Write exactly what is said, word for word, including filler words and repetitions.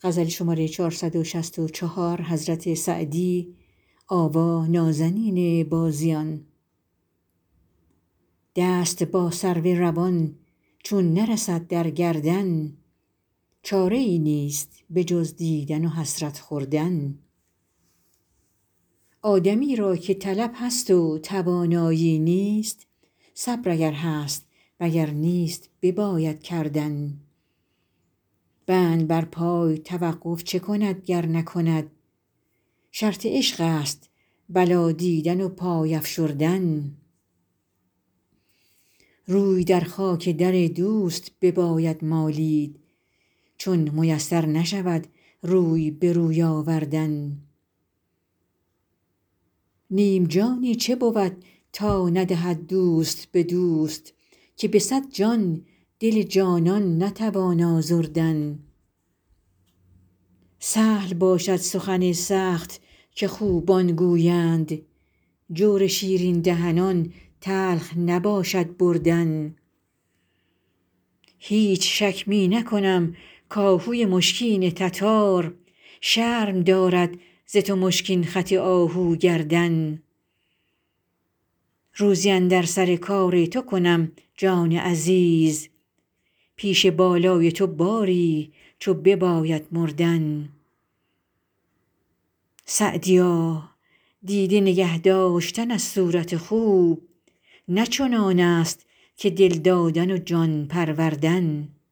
دست با سرو روان چون نرسد در گردن چاره ای نیست به جز دیدن و حسرت خوردن آدمی را که طلب هست و توانایی نیست صبر اگر هست وگر نیست بباید کردن بند بر پای توقف چه کند گر نکند شرط عشق است بلا دیدن و پای افشردن روی در خاک در دوست بباید مالید چون میسر نشود روی به روی آوردن نیم جانی چه بود تا ندهد دوست به دوست که به صد جان دل جانان نتوان آزردن سهل باشد سخن سخت که خوبان گویند جور شیرین دهنان تلخ نباشد بردن هیچ شک می نکنم کآهوی مشکین تتار شرم دارد ز تو مشکین خط آهو گردن روزی اندر سر کار تو کنم جان عزیز پیش بالای تو باری چو بباید مردن سعدیا دیده نگه داشتن از صورت خوب نه چنان است که دل دادن و جان پروردن